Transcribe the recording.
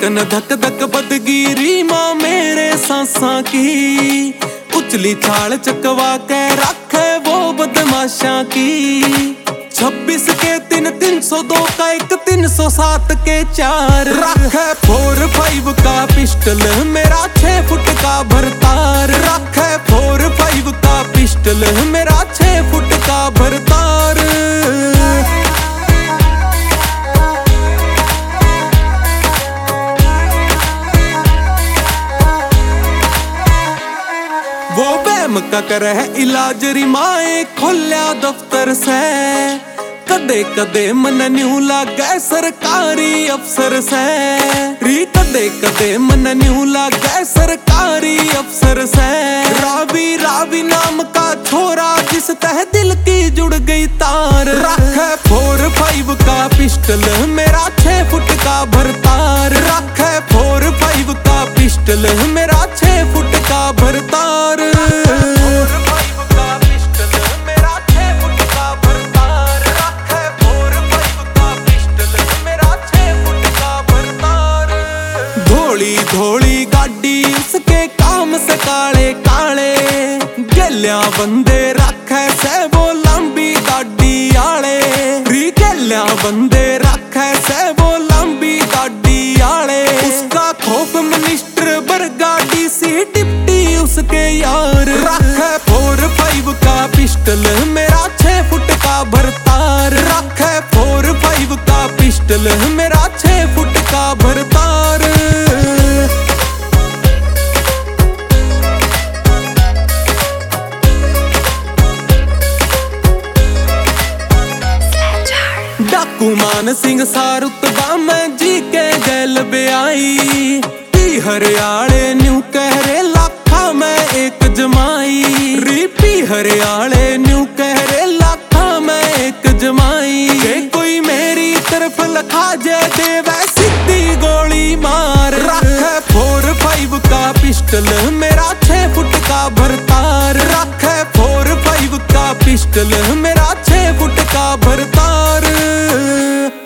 धड़कन धक धक बदगिरी माँ मेरे सांसा की, उछली छाल चकवा के रखे वो बदमाशा की। 26 के 3 302 का 1 307 के 4 रखे 4-5 का पिस्टल मेरा 6 फुट का भरतार। रखे 4-5 का पिस्टल मेरा 6 फुट का भरतार। वो बैम का कर है इलाज रिमाए खोल्या दफ्तर से, कदे कदे मन न्यू लागे सरकारी अफसर से। री कदे कदे मन न्यू लागे सरकारी अफसर से। रावी रावी नाम का छोरा जिस तह दिल की जुड़ गई तार। रखे 4-5 का पिस्टल मेरा 6 फुट का भरतार। रखे 4-5 का पिस्टल मेरा 6 फुट का भरतार। धोली गाड़ी उसके काम से काले काले, गलिया बंदे रखे से वो लंबी गाड़ी आले। री गलिया बंदे रखे से वो लंबी गाड़ी आले। उसका खौफ मिनिस्टर बर गाड़ी सी डिप्टी उसके यार। रखे 4-5 का पिस्टल मेरा 6 फुट का भरतार। रखे 4-5 का पिस्टल मेरा 6 फुट का भरतार। डाकू मान सिंह सारुतबा में जी के गैल ब्याई। पी हरियाले न्यू कहरे लाखा में एक जमाई। री पी हरियाले न्यू कहरे लाखा में एक जमाई। के कोई मेरी तरफ लखा जे देवे सीधी गोली मार। रखे 4-5 का पिस्टल मेरा 6 फुट का भरतार। रखे 4-5 का पिस्टल मेरा 6 फुट का भरतार।